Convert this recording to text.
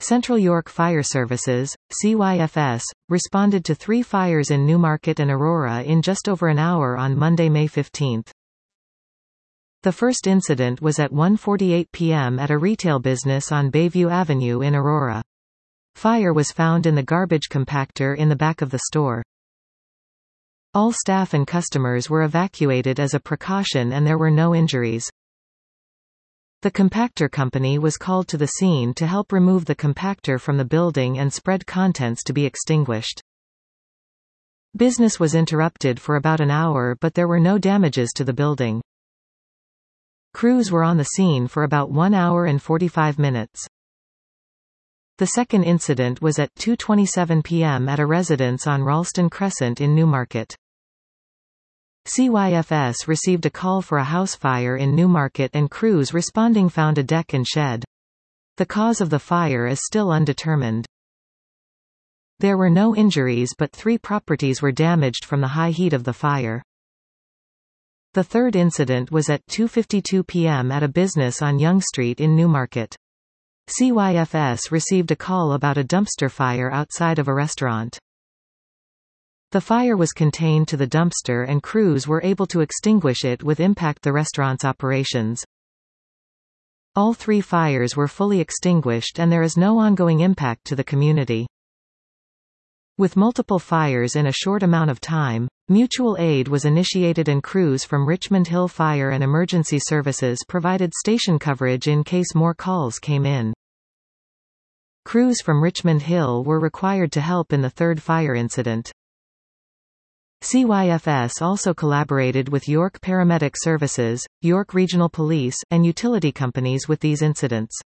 Central York Fire Services, CYFS, responded to 3 fires in Newmarket and Aurora in just over an hour on Monday, May 15. The first incident was at 1:48 p.m. at a retail business on Bayview Avenue in Aurora. Fire was found in the garbage compactor in the back of the store. All staff and customers were evacuated as a precaution and there were no injuries. The compactor company was called to the scene to help remove the compactor from the building and spread contents to be extinguished. Business was interrupted for about an hour, but there were no damages to the building. Crews were on the scene for about 1 hour and 45 minutes. The second incident was at 2:27 p.m. at a residence on Ralston Crescent in Newmarket. CYFS received a call for a house fire in Newmarket and crews responding found a deck and shed. The cause of the fire is still undetermined. There were no injuries, but 3 properties were damaged from the high heat of the fire. The third incident was at 2:52 p.m. at a business on Yonge Street in Newmarket. CYFS received a call about a dumpster fire outside of a restaurant. The fire was contained to the dumpster and crews were able to extinguish it with impact the restaurant's operations. All 3 fires were fully extinguished and there is no ongoing impact to the community. With multiple fires in a short amount of time, mutual aid was initiated and crews from Richmond Hill Fire and Emergency Services provided station coverage in case more calls came in. Crews from Richmond Hill were required to help in the third fire incident. CYFS also collaborated with York Paramedic Services, York Regional Police, and utility companies with these incidents.